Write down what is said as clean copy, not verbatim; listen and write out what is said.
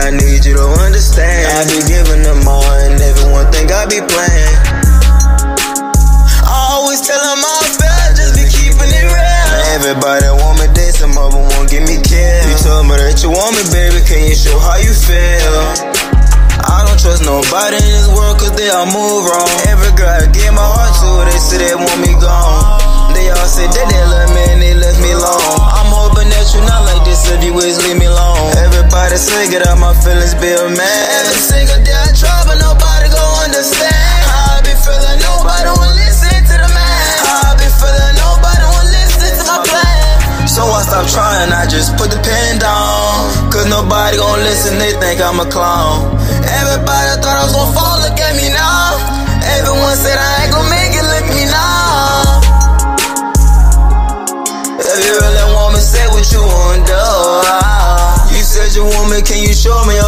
I need you to understand. I be giving them all and everyone think I be playing. I always tell them all fair, just be keeping it real. Everybody want me dead, some of them won't give me care. You told me that you want me, baby, can you show how you feel? I don't trust nobody in this world cause they all move wrong. Every girl I give my heart to, they say they want me gone. They all say that they love me and they left me alone. I'm hoping that you not like this if you always leave me alone. Everybody say get out my feelings, be a man. Every single day I try but nobody gon' understand how I be feeling, nobody won't listen to the man. How I be feeling, nobody won't listen to my plan. So I stopped trying, I just put the pen down. Cause nobody gon' listen, they think I'm a clown. Everybody thought I was gon' fall, look at me now. Everyone said I ain't gon' make it, look at me now. If you really want me, say what you wanna do. You said you want me, can you show me